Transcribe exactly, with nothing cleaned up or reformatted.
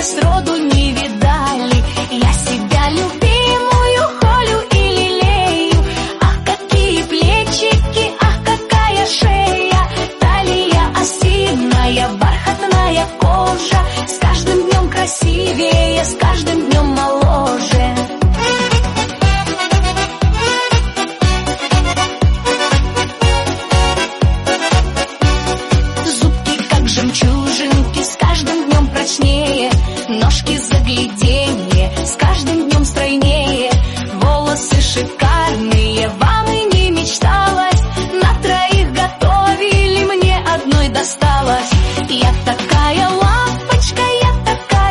сроду не видали. Я себя любимую холю и лелею. Ах, какие плечики, ах, какая шея, талия осиная, бархатная кожа. С каждым днем красивее, с каждым днем моложе. Зубки как жемчужинки, с каждым днем прочнее. Ножки загляденье, с каждым днем стройнее. Волосы шикарные, вам и не мечталось. На троих готовили, мне одной досталось. Я такая